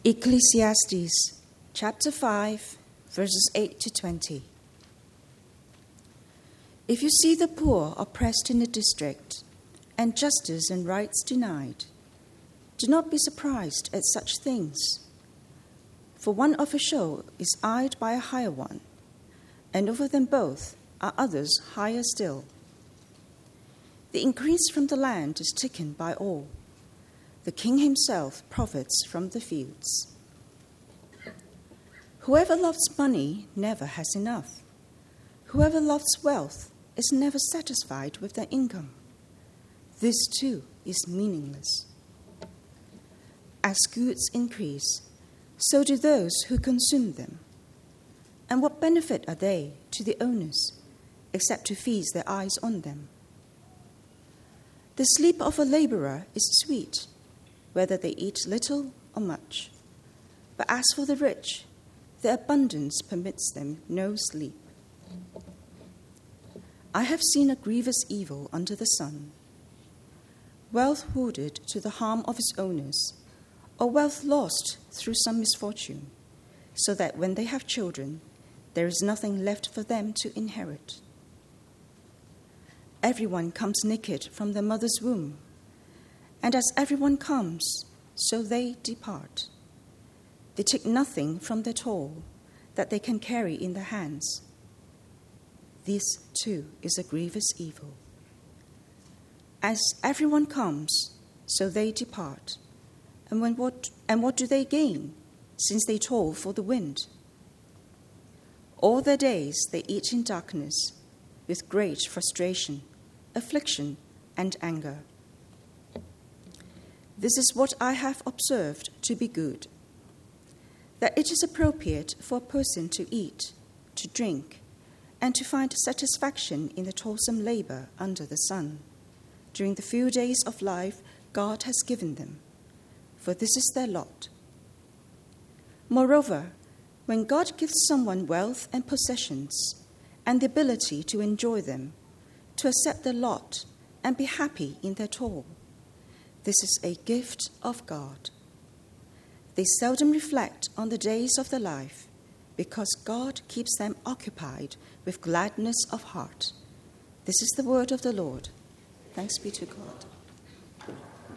Ecclesiastes chapter 5, verses 8 to 20. If you see the poor oppressed in a district, and justice and rights denied, do not be surprised at such things. For one official is eyed by a higher one, and over them both are others higher still. The increase from the land is taken by all. The king himself profits from the fields. Whoever loves money never has enough. Whoever loves wealth is never satisfied with their income. This too is meaningless. As goods increase, so do those who consume them. And what benefit are they to the owners, except to feast their eyes on them? The sleep of a laborer is sweet, whether they eat little or much. But as for the rich, their abundance permits them no sleep. I have seen a grievous evil under the sun. Wealth hoarded to the harm of its owners, or wealth lost through some misfortune, so that when they have children, there is nothing left for them to inherit. Everyone comes naked from their mother's womb, and as everyone comes, so they depart. They take nothing from their toil that they can carry in their hands. This, too, is a grievous evil. As everyone comes, so they depart. And what do they gain, since they toil for the wind? All their days they eat in darkness, with great frustration, affliction, and anger. This is what I have observed to be good, that it is appropriate for a person to eat, to drink, and to find satisfaction in the toilsome labor under the sun, during the few days of life God has given them, for this is their lot. Moreover, when God gives someone wealth and possessions, and the ability to enjoy them, to accept their lot and be happy in their toil, this is a gift of God. They seldom reflect on the days of their life, because God keeps them occupied with gladness of heart. This is the word of the Lord. Thanks be to God.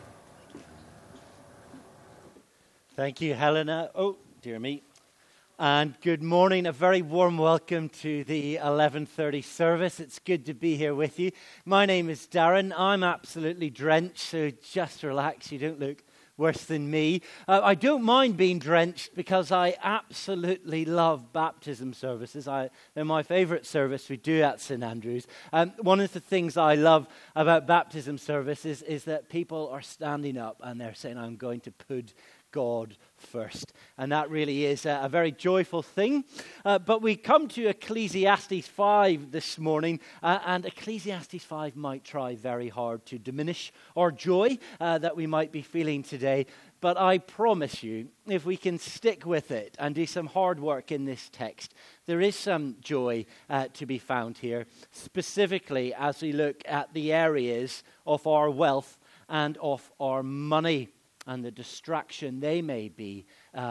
Thank you, Helena. Oh, dear me. And good morning. A very warm welcome to the 11:30 service. It's good to be here with you. My name is Darren. I'm absolutely drenched, so just relax. You don't look worse than me. I don't mind being drenched because I absolutely love baptism services. They're my favourite service we do at St Andrews. One of the things I love about baptism services is that people are standing up and they're saying, I'm going to put God first. And that really is a very joyful thing. But we come to Ecclesiastes 5 this morning, and Ecclesiastes 5 might try very hard to diminish our joy that we might be feeling today. But I promise you, if we can stick with it and do some hard work in this text, there is some joy to be found here, specifically as we look at the areas of our wealth and of our money, and the distraction they may be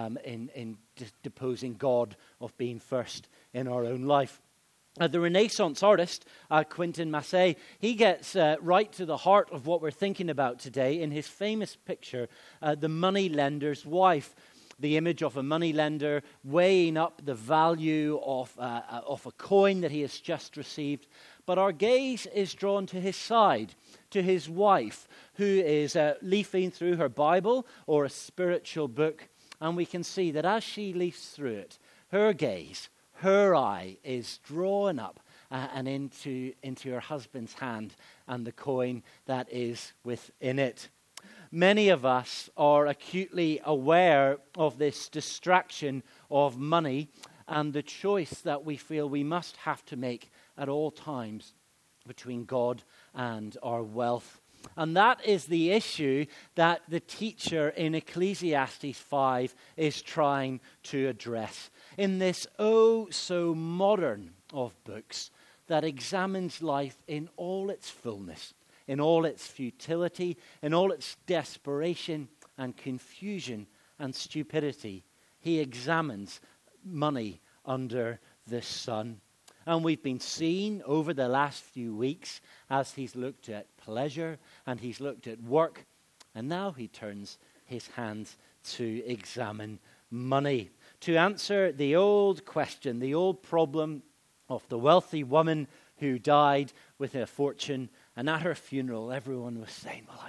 in deposing God of being first in our own life. The Renaissance artist, Quentin Massey, he gets right to the heart of what we're thinking about today in his famous picture, The Moneylender's Wife. The image of a moneylender weighing up the value of a coin that he has just received. But our gaze is drawn to his side, to his wife, who is leafing through her Bible or a spiritual book. And we can see that as she leafs through it, her gaze, her eye is drawn up and into her husband's hand and the coin that is within it. Many of us are acutely aware of this distraction of money and the choice that we feel we must have to make at all times between God and our wealth. And that is the issue that the teacher in Ecclesiastes 5 is trying to address in this oh so modern of books that examines life in all its fullness, in all its futility, in all its desperation and confusion and stupidity. He examines money under the sun. And we've been seeing over the last few weeks as he's looked at pleasure and he's looked at work, and now he turns his hands to examine money, to answer the old question, the old problem of the wealthy woman who died with a fortune, and at her funeral everyone was saying, well,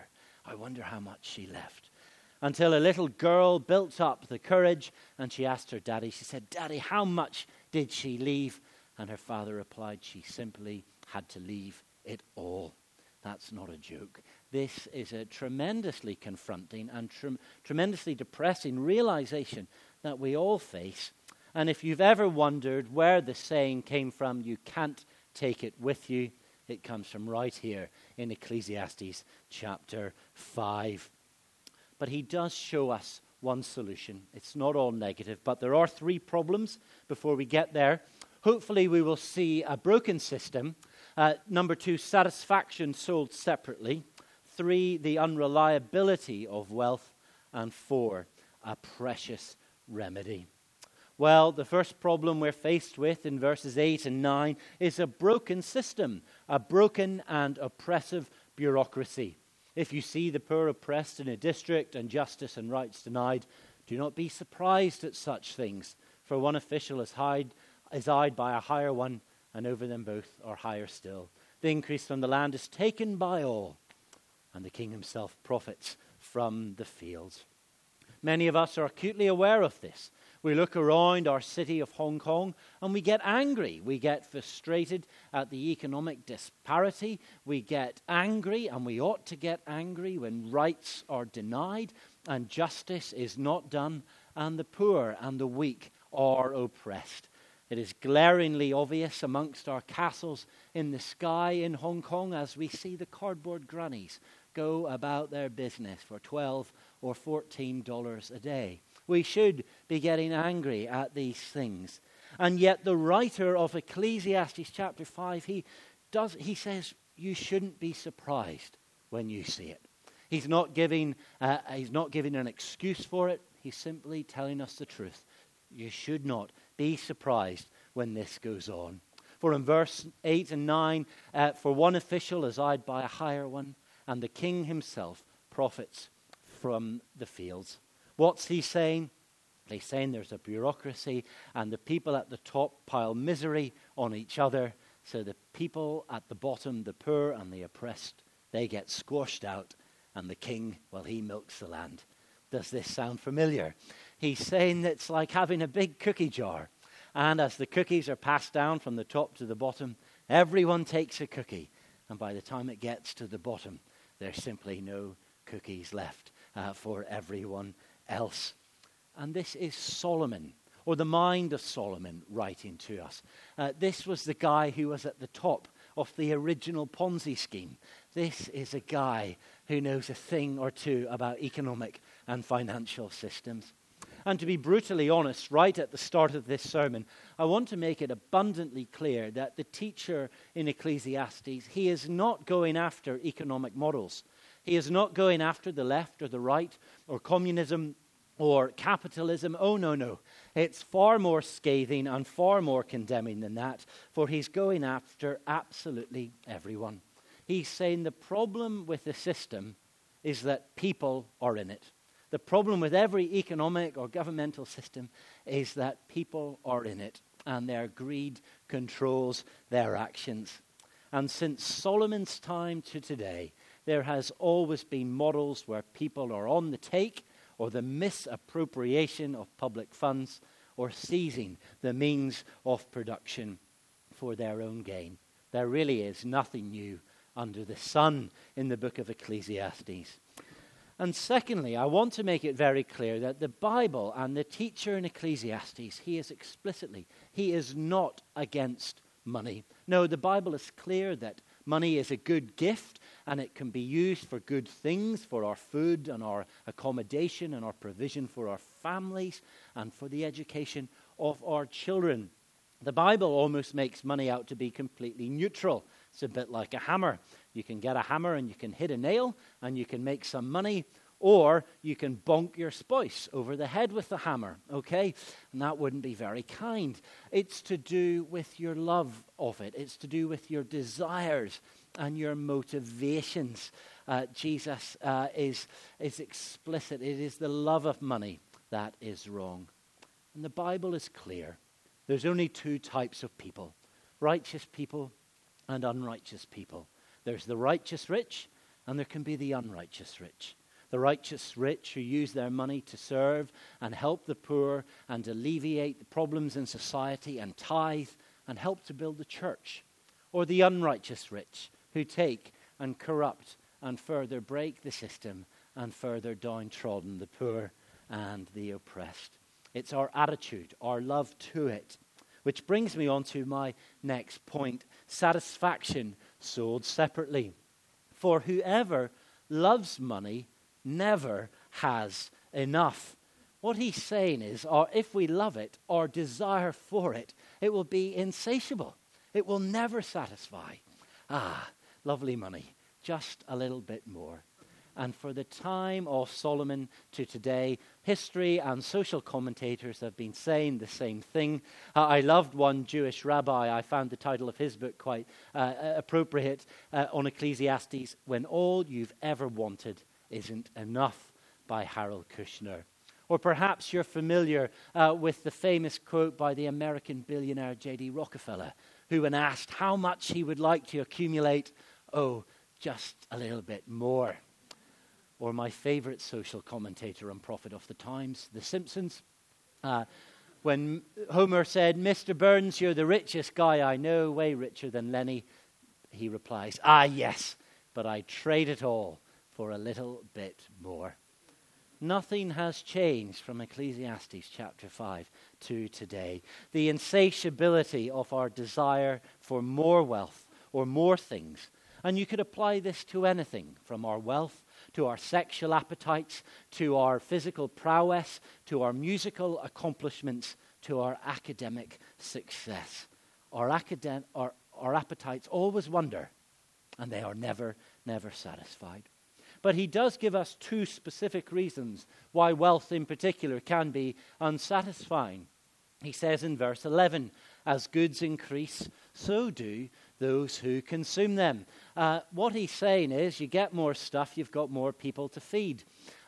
I wonder how much she left. Until a little girl built up the courage and she asked her daddy, she said, Daddy, how much did she leave? And her father replied, she simply had to leave it all. That's not a joke. This is a tremendously confronting and tremendously depressing realization that we all face. And if you've ever wondered where the saying came from, you can't take it with you, it comes from right here in Ecclesiastes chapter 5. But he does show us one solution. It's not all negative, but there are three problems before we get there. Hopefully we will see a broken system. Number 2, satisfaction sold separately. 3, the unreliability of wealth. And 4, a precious remedy. Well, the first problem we're faced with in verses 8 and 9 is a broken system, a broken and oppressive bureaucracy. If you see the poor oppressed in a district and justice and rights denied, do not be surprised at such things, for one official is eyed by a higher one, and over them both are higher still. The increase from the land is taken by all, and the king himself profits from the fields. Many of us are acutely aware of this. We look around our city of Hong Kong and we get angry. We get frustrated at the economic disparity. We get angry, and we ought to get angry, when rights are denied and justice is not done and the poor and the weak are oppressed. It is glaringly obvious amongst our castles in the sky in Hong Kong as we see the cardboard grannies go about their business for $12 or $14 a day. We should be getting angry at these things. And yet the writer of Ecclesiastes chapter 5, he says you shouldn't be surprised when you see it. He's not giving an excuse for it. He's simply telling us the truth. You should not be surprised when this goes on. For in verse 8 and 9, for one official is eyed by a higher one, and the king himself profits from the fields. What's he saying? He's saying there's a bureaucracy, and the people at the top pile misery on each other, so the people at the bottom, the poor and the oppressed, they get squashed out, and the king, well, he milks the land. Does this sound familiar? He's saying it's like having a big cookie jar, and as the cookies are passed down from the top to the bottom, everyone takes a cookie, and by the time it gets to the bottom, there's simply no cookies left for everyone else. And this is Solomon, or the mind of Solomon, writing to us. This was the guy who was at the top of the original Ponzi scheme. This is a guy who knows a thing or two about economic and financial systems. And to be brutally honest, right at the start of this sermon, I want to make it abundantly clear that the teacher in Ecclesiastes, he is not going after economic models. He is not going after the left or the right or communism or capitalism. Oh, no. It's far more scathing and far more condemning than that, for he's going after absolutely everyone. He's saying the problem with the system is that people are in it. The problem with every economic or governmental system is that people are in it, and their greed controls their actions. And since Solomon's time to today, there has always been models where people are on the take, or the misappropriation of public funds, or seizing the means of production for their own gain. There really is nothing new under the sun in the book of Ecclesiastes. And secondly, I want to make it very clear that the Bible and the teacher in Ecclesiastes, he is not against money. No, the Bible is clear that money is a good gift, and it can be used for good things, for our food and our accommodation and our provision for our families and for the education of our children. The Bible almost makes money out to be completely neutral. It's a bit like a hammer. You can get a hammer and you can hit a nail and you can make some money, Or you can bonk your spouse over the head with the hammer, okay? And that wouldn't be very kind. It's to do with your love of it. It's to do with your desires and your motivations. Jesus is explicit. It is the love of money that is wrong. And the Bible is clear. There's only two types of people, righteous people and unrighteous people. There's the righteous rich, and there can be the unrighteous rich. The righteous rich who use their money to serve and help the poor and alleviate the problems in society and tithe and help to build the church. Or the unrighteous rich who take and corrupt and further break the system and further downtrodden the poor and the oppressed. It's our attitude, our love to it. Which brings me on to my next point. Satisfaction sold separately. For whoever loves money never has enough. What he's saying is, if we love it, our desire for it, it will be insatiable. It will never satisfy. Lovely money. Just a little bit more. And for the time of Solomon to today, history and social commentators have been saying the same thing. I loved one Jewish rabbi. I found the title of his book quite appropriate on Ecclesiastes, When All You've Ever Wanted Isn't Enough, by Harold Kushner. Or perhaps you're familiar with the famous quote by the American billionaire J.D. Rockefeller, who when asked how much he would like to accumulate, just a little bit more. Or my favorite social commentator and prophet of the times, The Simpsons, when Homer said, "Mr. Burns, you're the richest guy I know, way richer than Lenny," he replies, yes, but I'd trade it all for a little bit more. Nothing has changed from Ecclesiastes chapter 5 to today. The insatiability of our desire for more wealth or more things. And you could apply this to anything, from our wealth to our sexual appetites, to our physical prowess, to our musical accomplishments, to our academic success. Our appetites always wander, and they are never satisfied. But he does give us two specific reasons why wealth in particular can be unsatisfying. He says in verse 11, "As goods increase, so do those who consume them." What he's saying is, you get more stuff, you've got more people to feed.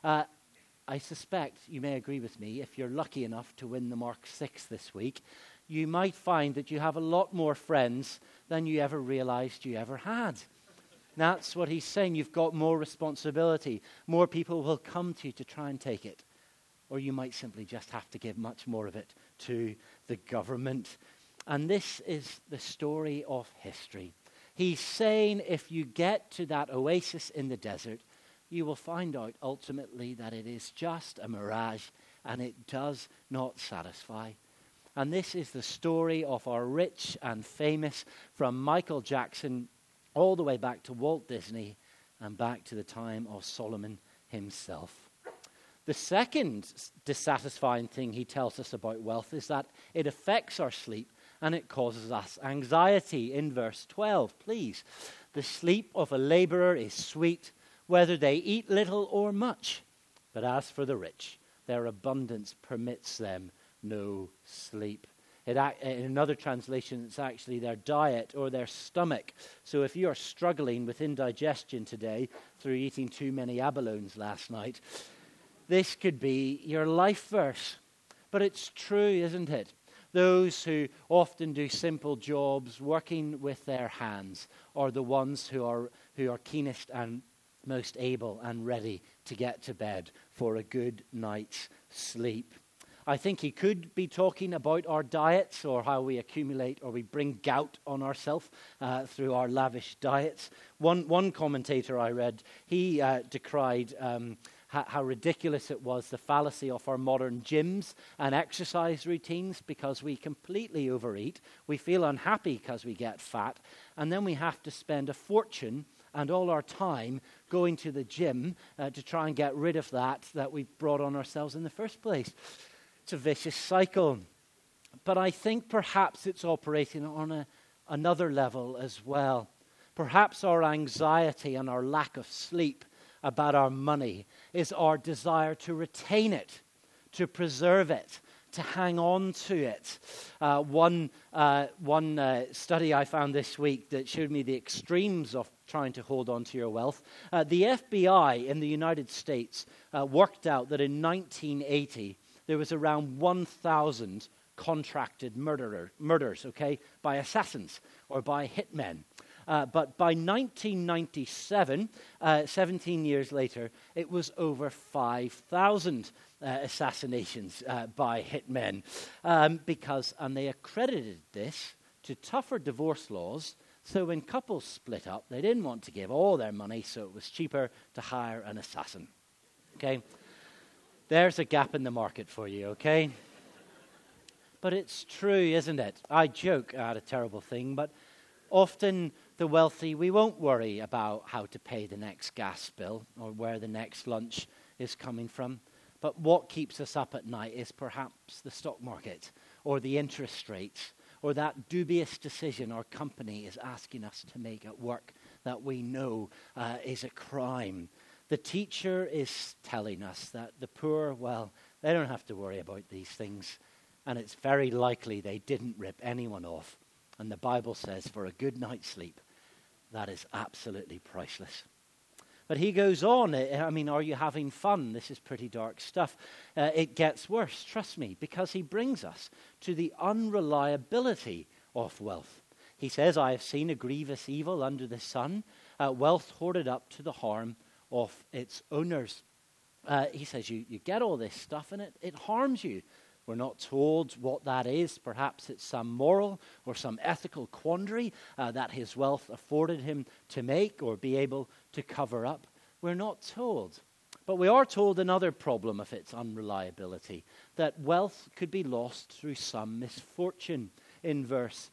I suspect you may agree with me, if you're lucky enough to win the Mark 6 this week, you might find that you have a lot more friends than you ever realized you ever had. That's what he's saying. You've got more responsibility. More people will come to you to try and take it. Or you might simply just have to give much more of it to the government. And this is the story of history. He's saying if you get to that oasis in the desert, you will find out ultimately that it is just a mirage and it does not satisfy. And this is the story of our rich and famous, from Michael Jackson all the way back to Walt Disney and back to the time of Solomon himself. The second dissatisfying thing he tells us about wealth is that it affects our sleep and it causes us anxiety. In verse 12, please. "The sleep of a laborer is sweet, whether they eat little or much. But as for the rich, their abundance permits them no sleep." In another translation, it's actually their diet or their stomach. So if you are struggling with indigestion today through eating too many abalones last night, this could be your life verse. But it's true, isn't it? Those who often do simple jobs, working with their hands, are the ones who are keenest and most able and ready to get to bed for a good night's sleep. I think he could be talking about our diets, or how we accumulate or we bring gout on ourselves through our lavish diets. One commentator I read, he decried how ridiculous it was, the fallacy of our modern gyms and exercise routines, because we completely overeat. We feel unhappy because we get fat, and then we have to spend a fortune and all our time going to the gym to try and get rid of that we brought on ourselves in the first place. It's a vicious cycle. But I think perhaps it's operating on another level as well. Perhaps our anxiety and our lack of sleep about our money is our desire to retain it, to preserve it, to hang on to it. One study I found this week that showed me the extremes of trying to hold on to your wealth. The FBI in the United States worked out that in 1980 there was around 1,000 contracted murders, by assassins or by hitmen. But by 1997, 17 years later, it was over 5,000 assassinations by hitmen. And they accredited this to tougher divorce laws. So when couples split up, they didn't want to give all their money, so it was cheaper to hire an assassin. Okay? There's a gap in the market for you, okay? But it's true, isn't it? I joke at a terrible thing, but often the wealthy, we won't worry about how to pay the next gas bill or where the next lunch is coming from. But what keeps us up at night is perhaps the stock market or the interest rates or that dubious decision our company is asking us to make at work that we know is a crime. The teacher is telling us that the poor, well, they don't have to worry about these things. And it's very likely they didn't rip anyone off. And the Bible says for a good night's sleep, that is absolutely priceless. But he goes on, are you having fun? This is pretty dark stuff. It gets worse, trust me, because he brings us to the unreliability of wealth. He says, I have seen a grievous evil under the sun, wealth hoarded up to the harm of its owners. He says, you get all this stuff and it harms you. We're not told what that is. Perhaps it's some moral or some ethical quandary that his wealth afforded him to make or be able to cover up. We're not told. But we are told another problem of its unreliability, that wealth could be lost through some misfortune in verse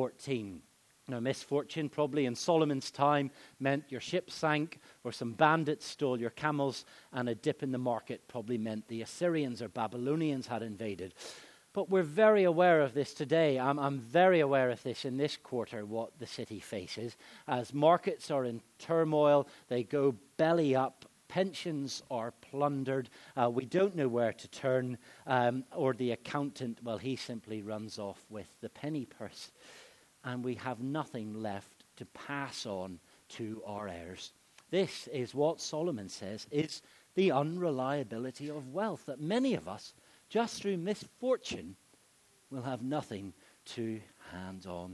14. Now, misfortune probably in Solomon's time meant your ship sank or some bandits stole your camels, and a dip in the market probably meant the Assyrians or Babylonians had invaded. But we're very aware of this today. I'm very aware of this in this quarter, what the city faces. As markets are in turmoil, they go belly up. Pensions are plundered. We don't know where to turn. Or the accountant, well, he simply runs off with the penny purse. And we have nothing left to pass on to our heirs. This is what Solomon says is the unreliability of wealth, that many of us, just through misfortune, will have nothing to hand on.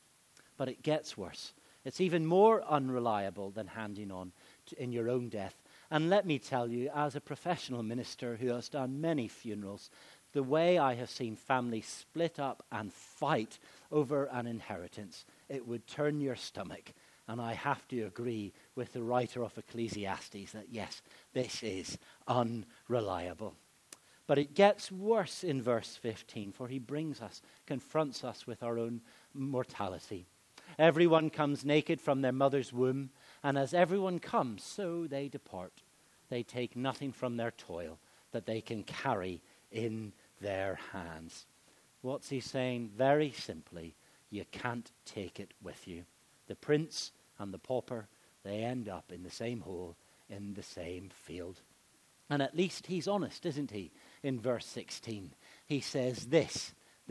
But it gets worse. It's even more unreliable than handing on in your own death. And let me tell you, as a professional minister who has done many funerals, the way I have seen families split up and fight over an inheritance, it would turn your stomach. And I have to agree with the writer of Ecclesiastes that yes, this is unreliable. But it gets worse in verse 15, for he confronts us with our own mortality. Everyone comes naked from their mother's womb, and as everyone comes, so they depart. They take nothing from their toil that they can carry in their hands. What's he saying? Very simply, you can't take it with you. The prince and the pauper, they end up in the same hole, in the same field. And at least he's honest, isn't he? In verse 16, he says this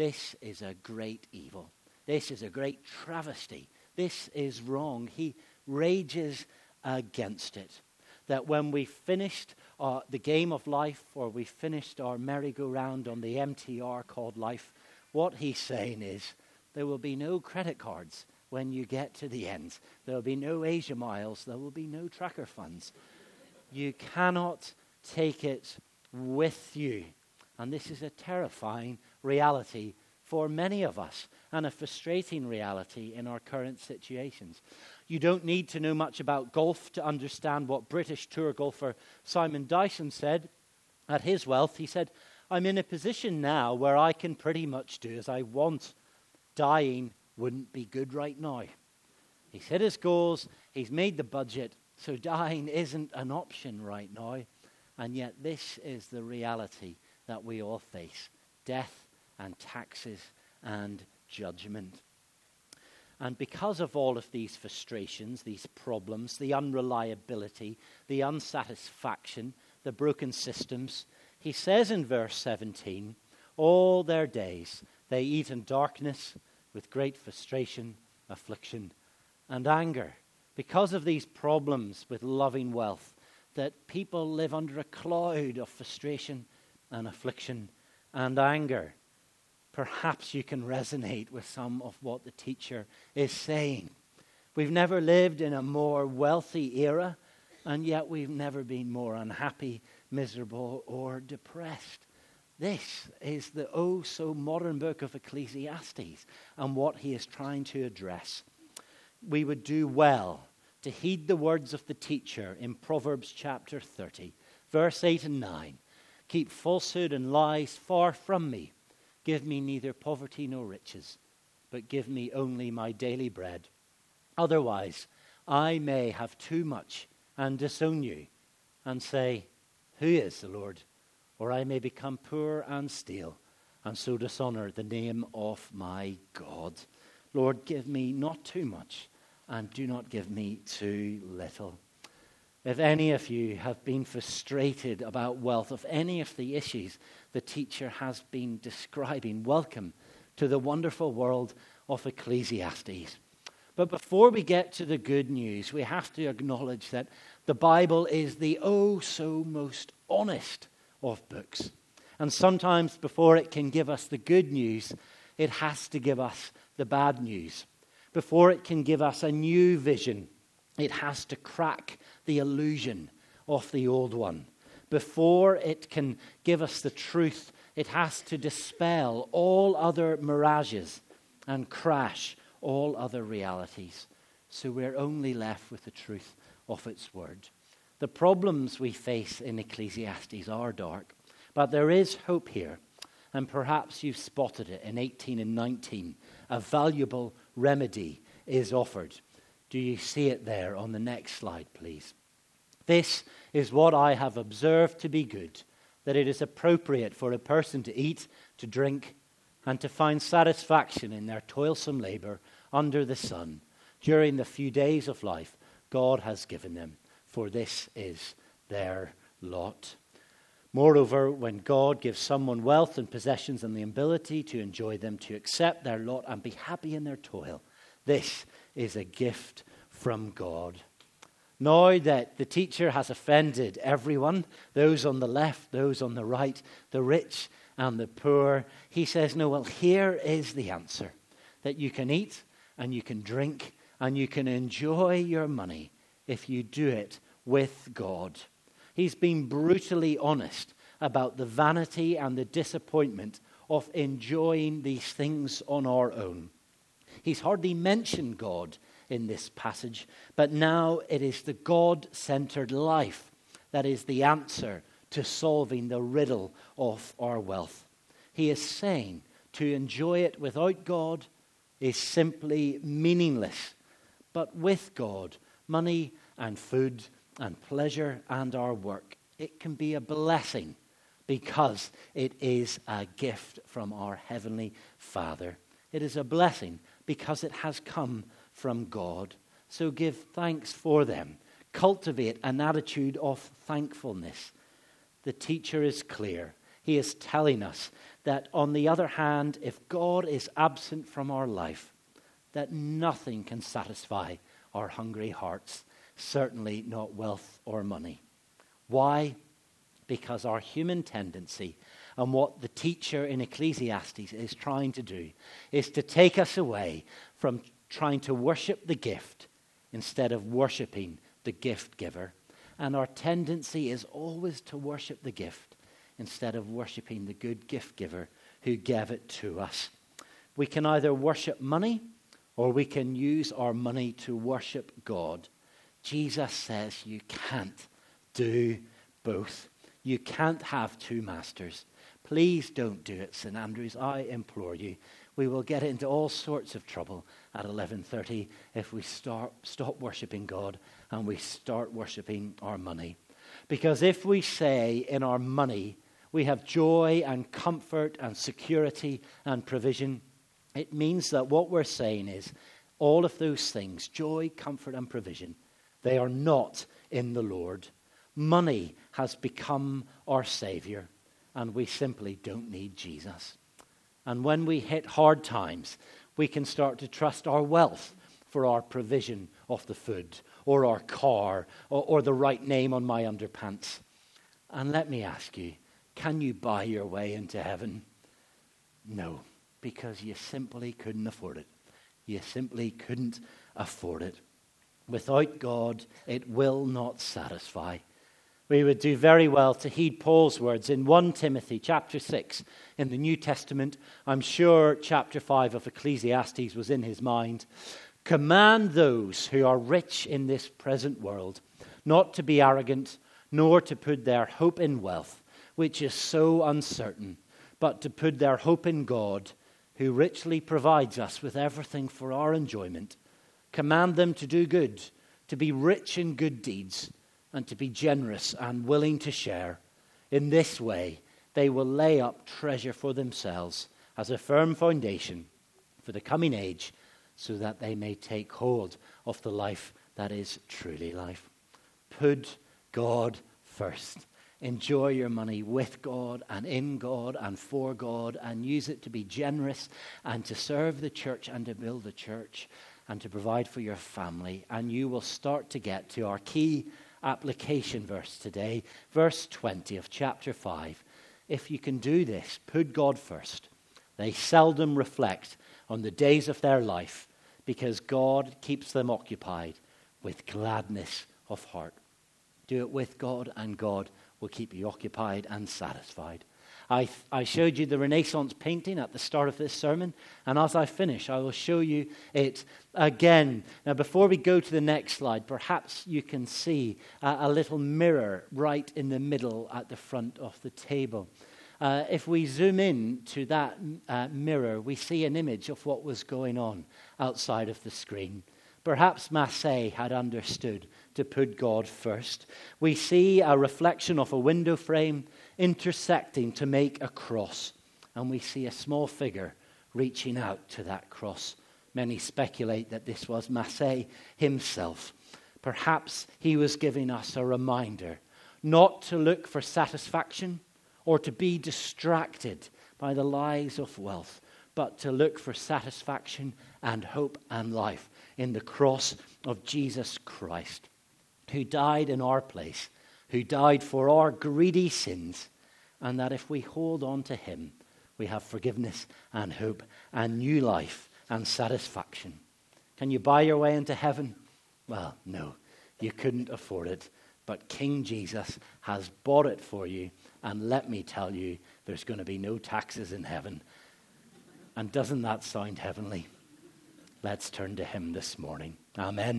is a great evil. This is a great travesty. This is wrong. He rages against it. That when we finished the game of life, or we finished our merry-go-round on the MTR called life, what he's saying is there will be no credit cards when you get to the end. There will be no Asia Miles. There will be no tracker funds. You cannot take it with you. And this is a terrifying reality for many of us, and a frustrating reality in our current situations. You don't need to know much about golf to understand what British tour golfer Simon Dyson said at his wealth. He said, I'm in a position now where I can pretty much do as I want. Dying wouldn't be good right now. He's hit his goals, he's made the budget, so dying isn't an option right now. And yet this is the reality that we all face. Death and taxes and judgment. And because of all of these frustrations, these problems, the unreliability, the unsatisfaction, the broken systems, he says in verse 17, all their days they eat in darkness with great frustration, affliction, and anger. Because of these problems with loving wealth, that people live under a cloud of frustration and affliction and anger. Perhaps you can resonate with some of what the teacher is saying. We've never lived in a more wealthy era, and yet we've never been more unhappy, miserable, or depressed. This is the so modern book of Ecclesiastes and what he is trying to address. We would do well to heed the words of the teacher in Proverbs chapter 30, verse 8 and 9. Keep falsehood and lies far from me. Give me neither poverty nor riches, but give me only my daily bread. Otherwise, I may have too much and disown you and say, who is the Lord? Or I may become poor and steal, and so dishonor the name of my God. Lord, give me not too much, and do not give me too little. If any of you have been frustrated about wealth, of any of the issues the teacher has been describing, welcome to the wonderful world of Ecclesiastes. But before we get to the good news, we have to acknowledge that the Bible is the so most honest of books. And sometimes before it can give us the good news, it has to give us the bad news. Before it can give us a new vision, it has to crack the illusion of the old one. Before it can give us the truth, it has to dispel all other mirages and crash all other realities. So we're only left with the truth of its word. The problems we face in Ecclesiastes are dark, but there is hope here. And perhaps you've spotted it in 18 and 19. A valuable remedy is offered. Do you see it there on the next slide, please? This is what I have observed to be good, that it is appropriate for a person to eat, to drink, and to find satisfaction in their toilsome labor under the sun during the few days of life God has given them, for this is their lot. Moreover, when God gives someone wealth and possessions and the ability to enjoy them, to accept their lot and be happy in their toil, this is a gift from God. Now that the teacher has offended everyone, those on the left, those on the right, the rich and the poor, he says, no, well, here is the answer. That you can eat and you can drink and you can enjoy your money if you do it with God. He's been brutally honest about the vanity and the disappointment of enjoying these things on our own. He's hardly mentioned God in this passage, but now it is the God-centered life that is the answer to solving the riddle of our wealth. He is saying to enjoy it without God is simply meaningless, but with God, money and food and pleasure and our work, it can be a blessing because it is a gift from our Heavenly Father. It is a blessing because it has come from God. So give thanks for them. Cultivate an attitude of thankfulness. The teacher is clear. He is telling us that on the other hand, if God is absent from our life, that nothing can satisfy our hungry hearts. Certainly not wealth or money. Why? Because our human tendency and what the teacher in Ecclesiastes is trying to do is to take us away from trying to worship the gift instead of worshiping the gift giver. And our tendency is always to worship the gift instead of worshiping the good gift giver who gave it to us. We can either worship money or we can use our money to worship God. Jesus says you can't do both. You can't have two masters. Please don't do it, St. Andrews. I implore you. We will get into all sorts of trouble at 11:30 if we stop worshiping God and we start worshiping our money. Because if we say in our money we have joy and comfort and security and provision, it means that what we're saying is, all of those things, joy, comfort, and provision, they are not in the Lord. Money has become our Savior, and we simply don't need Jesus. And when we hit hard times, we can start to trust our wealth for our provision of the food, or our car, or the right name on my underpants. And let me ask you, can you buy your way into heaven? No, because you simply couldn't afford it. You simply couldn't afford it. Without God, it will not satisfy. We would do very well to heed Paul's words in 1 Timothy chapter 6 in the New Testament. I'm sure chapter 5 of Ecclesiastes was in his mind. Command those who are rich in this present world not to be arrogant, nor to put their hope in wealth, which is so uncertain, but to put their hope in God, who richly provides us with everything for our enjoyment. Command them to do good, to be rich in good deeds, and to be generous and willing to share. In this way, they will lay up treasure for themselves as a firm foundation for the coming age, so that they may take hold of the life that is truly life. Put God first. Enjoy your money with God and in God and for God, and use it to be generous and to serve the church and to build the church and to provide for your family. And you will start to get to our key application verse today, verse 20 of chapter 5. If you can do this, put God first. They seldom reflect on the days of their life, because God keeps them occupied with gladness of heart. Do it with God, and God will keep you occupied and satisfied. I showed you the Renaissance painting at the start of this sermon, and as I finish, I will show you it again. Now, before we go to the next slide, perhaps you can see a little mirror right in the middle at the front of the table. If we zoom in to that mirror, we see an image of what was going on outside of the screen. Perhaps Massey had understood to put God first. We see a reflection of a window frame intersecting to make a cross, and we see a small figure reaching out to that cross. Many speculate that this was Massey himself. Perhaps he was giving us a reminder not to look for satisfaction or to be distracted by the lies of wealth, but to look for satisfaction and hope and life in the cross of Jesus Christ, who died in our place, who died for our greedy sins, and that if we hold on to him, we have forgiveness and hope and new life and satisfaction. Can you buy your way into heaven? Well, no, you couldn't afford it, but King Jesus has bought it for you. And let me tell you, there's going to be no taxes in heaven. And doesn't that sound heavenly? Let's turn to him this morning. Amen.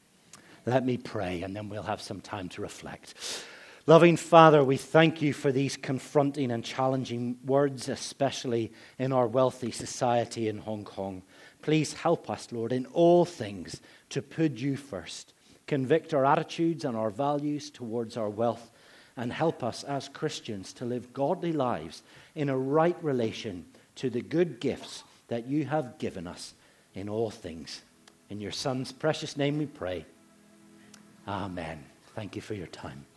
Let me pray, and then we'll have some time to reflect. Loving Father, we thank you for these confronting and challenging words, especially in our wealthy society in Hong Kong. Please help us, Lord, in all things to put you first. Convict our attitudes and our values towards our wealth, and help us as Christians to live godly lives in a right relation to the good gifts that you have given us in all things. In your Son's precious name we pray. Amen. Thank you for your time.